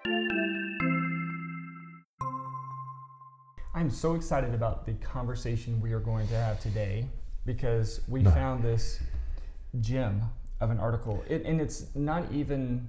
I'm so excited about the conversation we are going to have today because we found this gem of an article. And it's not even,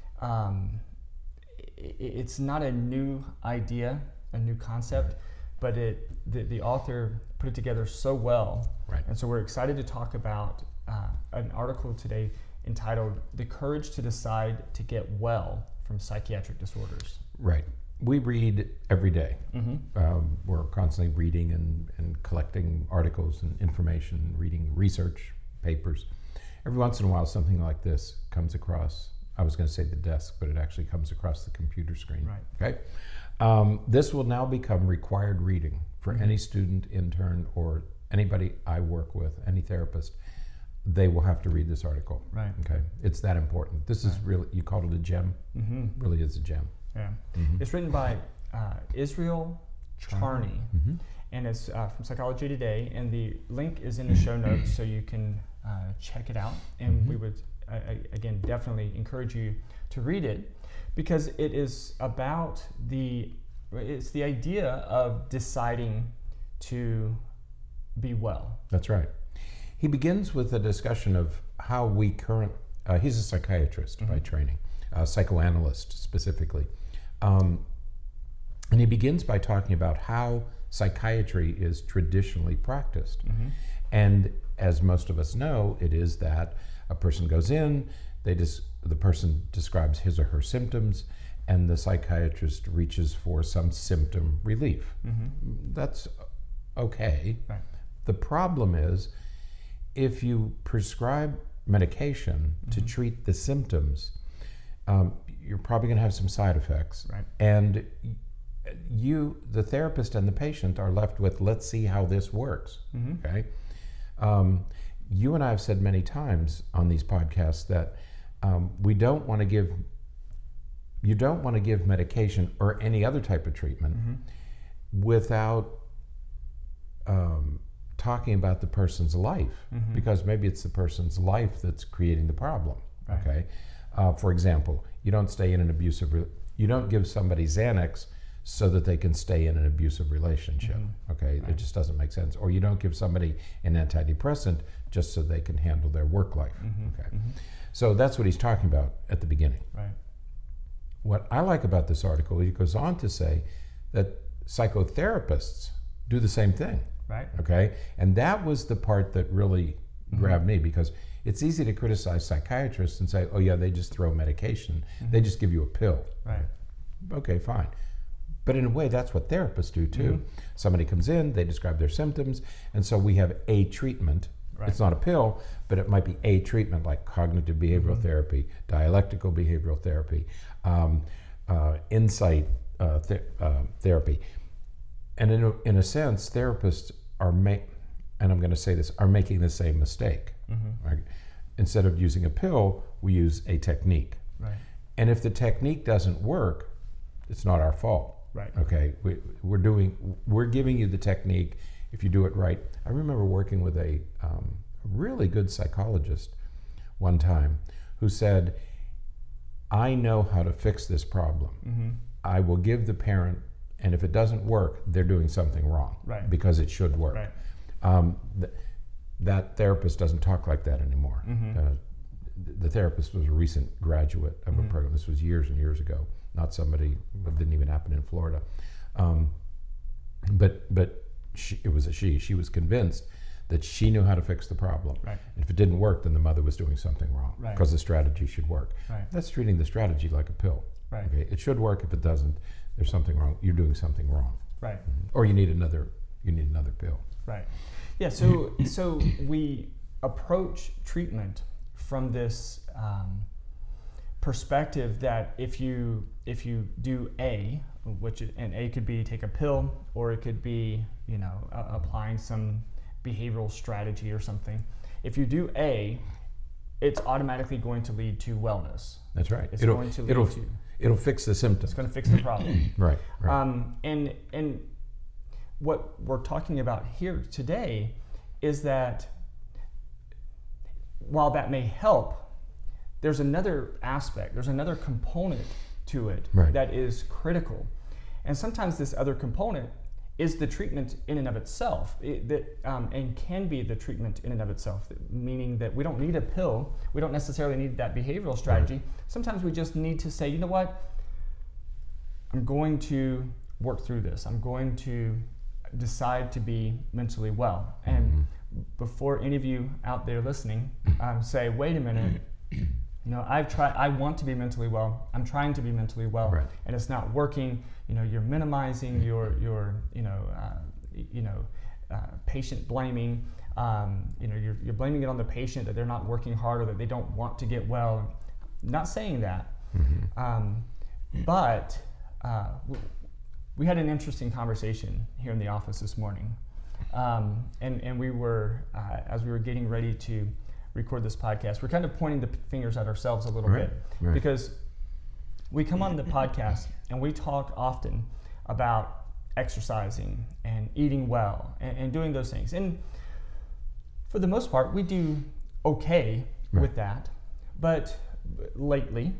it's not a new idea, a new concept, but the author put it together so well. Right. And so we're excited to talk about an article today entitled "The Courage to Decide to Get Well from Psychiatric Disorders." Right. We read every day. Mm-hmm. We're constantly reading and collecting articles and information, reading research papers. Every once in a while, something like this comes across, I was going to say the desk, but it actually comes across the computer screen. Right. Okay. This will now become required reading for any student, intern, or anybody I work with, any therapist. They will have to read this article. Right. Okay. It's that important. This is really, you called it a gem. Mm-hmm. Really is a gem. Yeah. Mm-hmm. It's written by Israel Charney, Mm-hmm. and it's from Psychology Today, and the link is in the show notes so you can check it out. And we would, again, definitely encourage you to read it because it is about it's the idea of deciding to be well. That's right. He begins with a discussion of how he's a psychiatrist by training, a psychoanalyst specifically. And he begins by talking about how psychiatry is traditionally practiced. Mm-hmm. And as most of us know, it is that a person goes in, the person describes his or her symptoms, and the psychiatrist reaches for some symptom relief. Mm-hmm. That's okay. Right. The problem is, if you prescribe medication to treat the symptoms, you're probably going to have some side effects. Right. And the therapist and the patient are left with, let's see how this works. Mm-hmm. Okay. You and I have said many times on these podcasts that you don't want to give medication or any other type of treatment without talking about the person's life, because maybe it's the person's life that's creating the problem. Right. Okay. For example, you don't you don't give somebody Xanax so that they can stay in an abusive relationship. Okay. Right. It just doesn't make sense. Or you don't give somebody an antidepressant just so they can handle their work life. Okay. So that's what he's talking about at the beginning. Right. What I like about this article, he goes on to say that psychotherapists do the same thing. Right. Okay. And that was the part that really grabbed me, because it's easy to criticize psychiatrists and say, oh yeah, they just throw medication. They just give you a pill. Right. Okay, fine. But in a way, that's what therapists do too. Somebody comes in, they describe their symptoms, and so we have a treatment. Right. It's not a pill, but it might be a treatment like cognitive behavioral therapy, dialectical behavioral therapy, insight therapy. And in a sense, therapists are making the same mistake. Right? Instead of using a pill, we use a technique. Right. And if the technique doesn't work, it's not our fault. Right. Okay. We're giving you the technique if you do it right. I remember working with a really good psychologist one time who said, I know how to fix this problem. I will give the parent, and if it doesn't work, they're doing something wrong. Right. Because it should work. Right. That therapist doesn't talk like that anymore. The therapist was a recent graduate of a program. This was years and years ago, not somebody, it didn't even happen in Florida. But it was a she. She was convinced that she knew how to fix the problem. Right. And if it didn't work, then the mother was doing something wrong, Right. because the strategy should work. Right. That's treating the strategy like a pill. Right. Okay? It should work. If it doesn't, there's something wrong. You're doing something wrong. Right. Or you need another pill. Right. Yeah. So we approach treatment from this perspective that if you do A, and A could be take a pill, or it could be applying some behavioral strategy or something. If you do A, it's automatically going to lead to wellness. That's right. It'll fix the symptoms. It's going to fix the problem. Right. And what we're talking about here today is that while that may help, there's another aspect, there's another component to it Right. that is critical. And sometimes this other component is the treatment in and of itself, and can be the treatment in and of itself, meaning that we don't need a pill, we don't necessarily need that behavioral strategy. Right. Sometimes we just need to say, you know what, I'm going to work through this. I'm going to decide to be mentally well. And before any of you out there listening say, wait a minute, you know, I want to be mentally well. I'm trying to be mentally well, Right. and it's not working. You know, you're minimizing your patient blaming. You know, you're blaming it on the patient that they're not working hard or that they don't want to get well. Not saying that, but we had an interesting conversation here in the office this morning, and we were as we were getting ready to record this podcast, we're kind of pointing the fingers at ourselves a little bit, because we come on the podcast and we talk often about exercising and eating well and doing those things, and for the most part we do okay with that. But lately,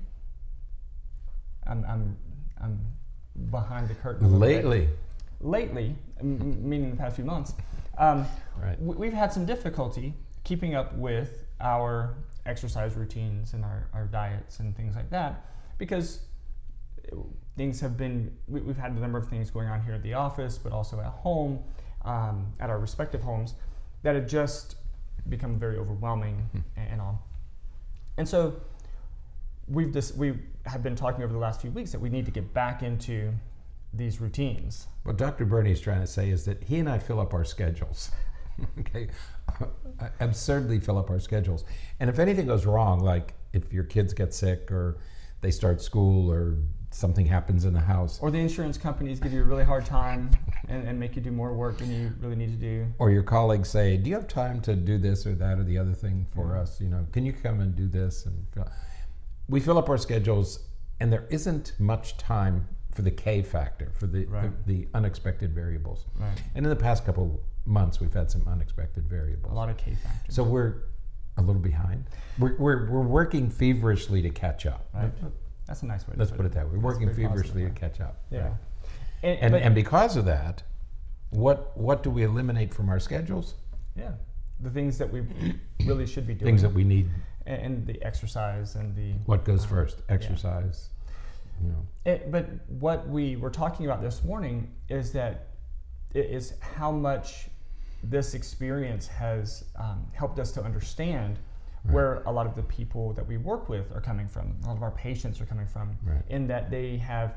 I'm behind the curtain a little bit. Lately, meaning the past few months, we've had some difficulty keeping up with our exercise routines and our diets and things like that, because things have been, we've had a number of things going on here at the office, but also at home, at our respective homes, that have just become very overwhelming and all. And so we have been talking over the last few weeks that we need to get back into these routines. What Dr. Bernie's trying to say is that he and I fill up our schedules. Okay, absurdly fill up our schedules. And if anything goes wrong, like if your kids get sick or they start school or something happens in the house, or the insurance companies give you a really hard time and make you do more work than you really need to do, or your colleagues say, do you have time to do this or that or the other thing for us? You know, can you come and do this? And we fill up our schedules, and there isn't much time for the K factor, for the unexpected variables. Right. And in the past couple months, we've had some unexpected variables. A lot of K factors. So we're a little behind. We're working feverishly to catch up. Right. That's a nice way to Let's put it that way. We're working feverishly to catch up. Yeah. Right. And because of that, what do we eliminate from our schedules? Yeah. The things that we really should be doing. Things that we need. And the exercise and the... What goes first? Exercise. Yeah. You know. But what we were talking about this morning is how much this experience has helped us to understand where a lot of the people that we work with are coming from, a lot of our patients are coming from, in that they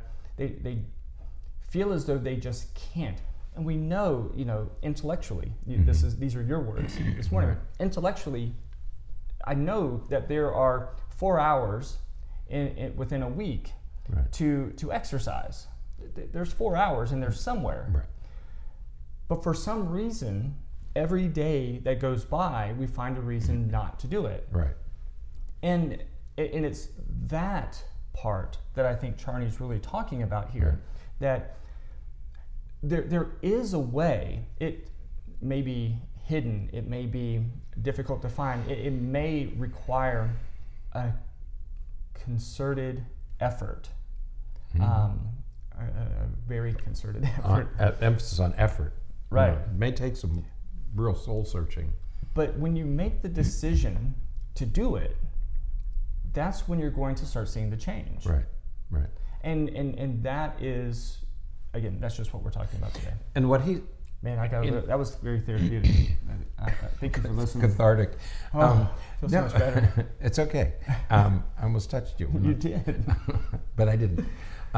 feel as though they just can't. And we know, intellectually, these are your words this morning. Intellectually, I know that there are 4 hours within a week to exercise. There's 4 hours in there somewhere. Right. But for some reason, every day that goes by, we find a reason not to do it. Right. And it's that part that I think Charney's really talking about here, that there is a way. It may be hidden, it may be difficult to find, it may require a concerted effort, a very concerted effort. Emphasis on effort. Right. It may take some real soul searching. But when you make the decision to do it, that's when you're going to start seeing the change. Right. And that is, again, that's just what we're talking about today. And what he... Man, that was very therapeutic. Thank you for listening. Cathartic. Feels so much better. It's okay. I almost touched you. You did. But I didn't.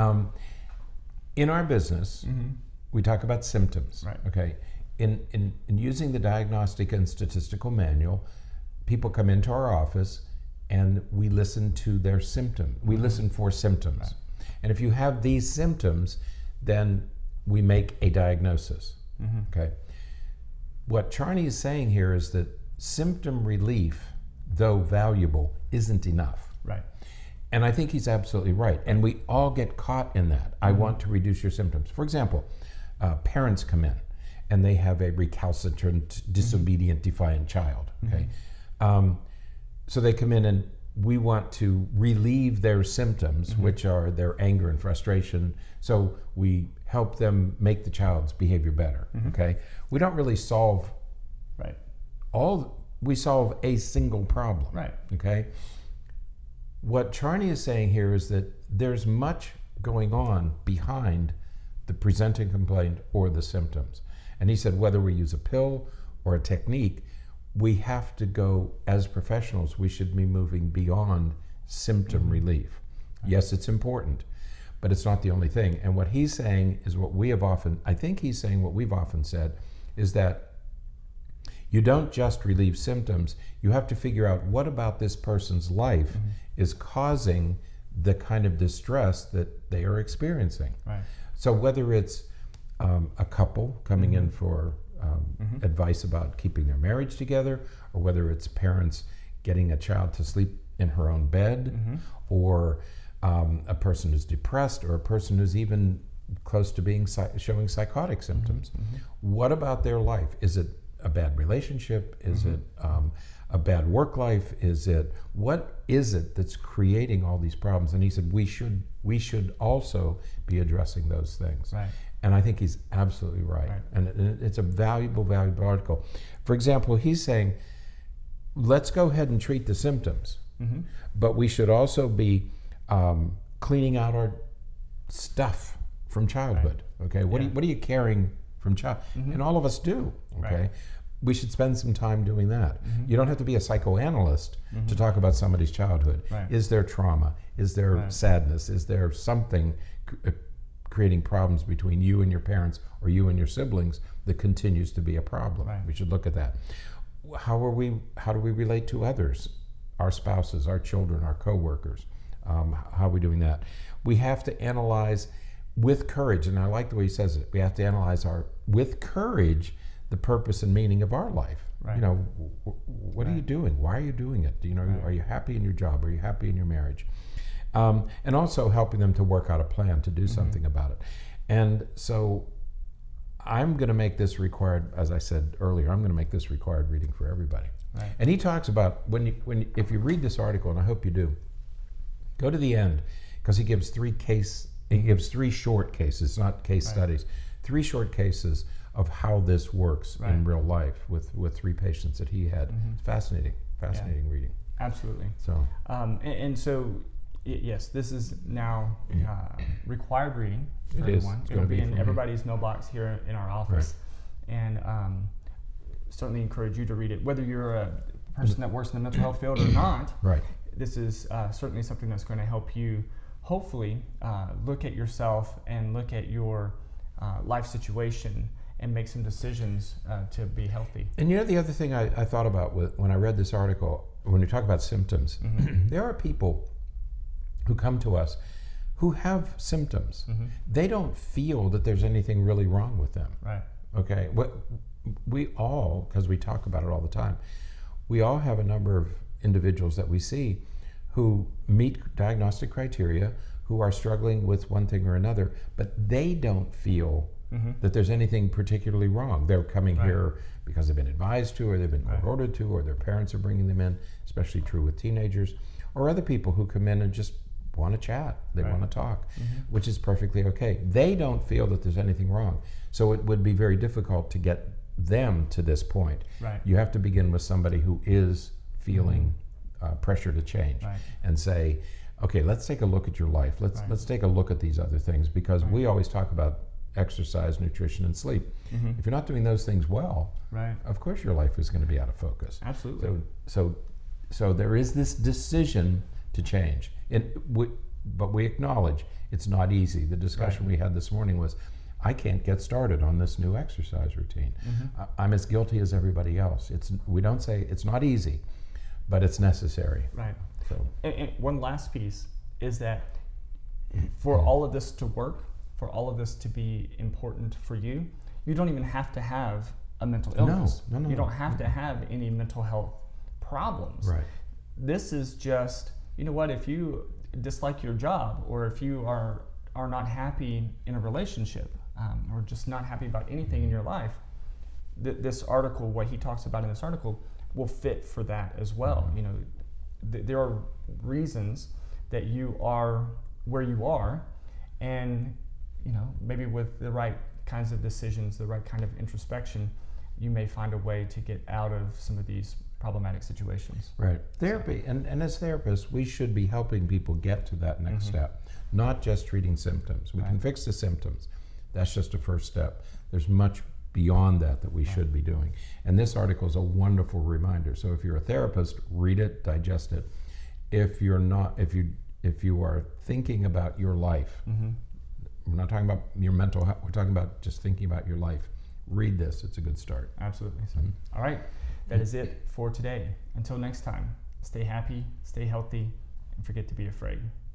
In our business, we talk about symptoms. Right. Okay. In using the Diagnostic and Statistical Manual, people come into our office and we listen to their symptom. We listen for symptoms. Right. And if you have these symptoms, then we make a diagnosis. Okay. What Charney is saying here is that symptom relief, though valuable, isn't enough. Right. And I think he's absolutely right. And we all get caught in that. I want to reduce your symptoms. For example, parents come in and they have a recalcitrant, disobedient, defiant child. Okay. So they come in and we want to relieve their symptoms, which are their anger and frustration. So we help them make the child's behavior better. Okay, we don't really solve Right. we solve a single problem. Right. Okay. What Charney is saying here is that there's much going on behind the presenting complaint or the symptoms. And he said whether we use a pill or a technique, we have to go, as professionals, we should be moving beyond symptom relief. Yes, it's important, but it's not the only thing. And what he's saying is what we have often, I think he's saying what we've often said, is that you don't just relieve symptoms, you have to figure out what about this person's life is causing the kind of distress that they are experiencing. Right. So whether it's a couple coming in for advice about keeping their marriage together, or whether it's parents getting a child to sleep in her own bed, or a person who's depressed, or a person who's even close to being showing psychotic symptoms. What about their life? Is it a bad relationship? Is it a bad work life? What is it that's creating all these problems? And he said we should also be addressing those things. Right. And I think he's absolutely right. And it's a valuable article. For example, he's saying, let's go ahead and treat the symptoms, but we should also be cleaning out our stuff from childhood. Okay, what are you carrying from child? And all of us do. Okay, Right. we should spend some time doing that. You don't have to be a psychoanalyst to talk about somebody's childhood. Right. Is there trauma? Is there sadness? Is there something creating problems between you and your parents or you and your siblings that continues to be a problem? Right. We should look at that. How do we relate to others? Our spouses, our children, our coworkers. How are we doing that? We have to analyze with courage, and I like the way he says it. We have to analyze with courage the purpose and meaning of our life. Right. You know, what are you doing? Why are you doing it? You know, are you happy in your job? Are you happy in your marriage? And also helping them to work out a plan to do something about it. And so I'm going to make this required, as I said earlier, I'm going to make this required reading for everybody. Right. And he talks about if you read this article, and I hope you do, go to the end, because he gives three short cases, not case studies, 3 short cases of how this works in real life with 3 patients that he had. It's fascinating reading. Absolutely. So, and so, yes, this is now required reading for It is. everyone. It's It'll gonna be be in for me. everybody's mailbox here in our office, and certainly encourage you to read it, whether you're a person that works in the mental health field or not. right. This is certainly something that's going to help you, hopefully, look at yourself and look at your life situation and make some decisions to be healthy. And you know, the other thing I thought about when I read this article, when we talk about symptoms, there are people who come to us who have symptoms. They don't feel that there's anything really wrong with them. Right. Okay, we all, because we talk about it all the time, we all have a number of individuals that we see who meet diagnostic criteria, who are struggling with one thing or another, but they don't feel that there's anything particularly wrong. They're coming here because they've been advised to, or they've been court-ordered to, or their parents are bringing them in, especially true with teenagers, or other people who come in and just want to chat, they want to talk, which is perfectly okay. They don't feel that there's anything wrong. So it would be very difficult to get them to this point. Right. You have to begin with somebody who is feeling pressure to change and say, okay, let's take a look at your life. Let's take a look at these other things, because we always talk about exercise, nutrition, and sleep. If you're not doing those things well, of course your life is going to be out of focus. Absolutely. So there is this decision to change. But we acknowledge it's not easy. The discussion we had this morning was, I can't get started on this new exercise routine. I'm as guilty as everybody else. We don't say it's not easy, but it's necessary. Right. So, and one last piece is that for all of this to work, for all of this to be important for you, you don't even have to have a mental illness. No. You don't have to have any mental health problems. Right. This is just, you know what, if you dislike your job, or if you are not happy in a relationship, or just not happy about anything in your life, this article, what he talks about in this article, will fit for that as well. You know, there are reasons that you are where you are, and maybe with the right kinds of decisions, the right kind of introspection, you may find a way to get out of some of these problematic situations. Right. Therapy, and as therapists, we should be helping people get to that next step, not just treating symptoms. We can fix the symptoms. That's just a first step. There's much beyond that we should be doing. And this article is a wonderful reminder. So if you're a therapist, read it, digest it. If you're not, if you are thinking about your life, we're not talking about your mental health, we're talking about just thinking about your life. Read this, it's a good start. Absolutely. All right, that is it for today. Until next time, stay happy, stay healthy, and forget to be afraid.